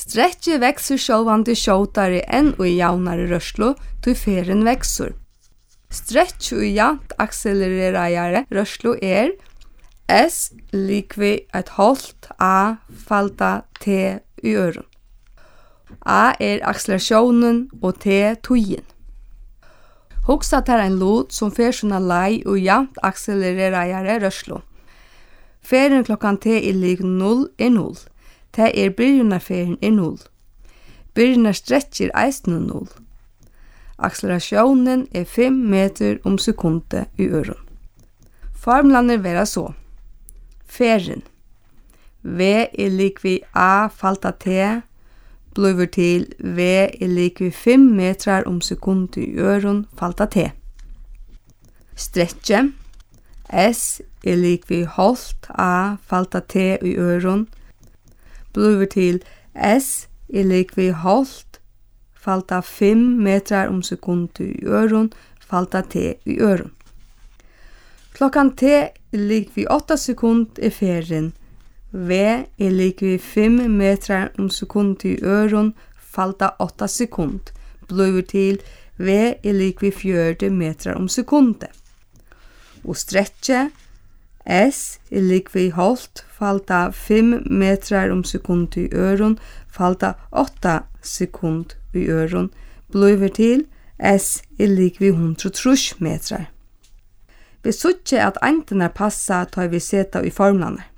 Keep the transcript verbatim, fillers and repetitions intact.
Stretche vekser sjálvandi skjótari enn og javnare rørslu, til ferien vekser. Stretch og jant akselererare rørslu er S likvi et halvt A falda T i øren. A er akselerasjonen og T tøyen. Hugsa tar ein lut som fer sånna lei og jant akselererare rørslu. Ferien klokkan T er lik null er null. T er byrjunarferien er null. Byrjunar stretcher eisne null. Akselerasjonen er fem meter om sekundet i øren. Formlaner vera så. Ferien. V er likvi A falta T, bliver til V er likvi fem metrar om sekundet i øren falta T. Stretche. S er likvi halvt A falta T i øren, bliver til S er likvi halvt falta fem metrar om sekundet i øren falta T i øren. Klokkan T er likvi åtta sekund i ferien. V er likvi fem metrar om sekundet i øren falta åtta sekund, bliver til V er likvi fjørde metrar om sekundet. Og stretche S er likvi halvt falta fem metrar om sekundet i øren falta åtta sekund i øren, bliver til S er likvi hundre og trus metrar. Vi suttje at eintene passa tar vi seta i formlane.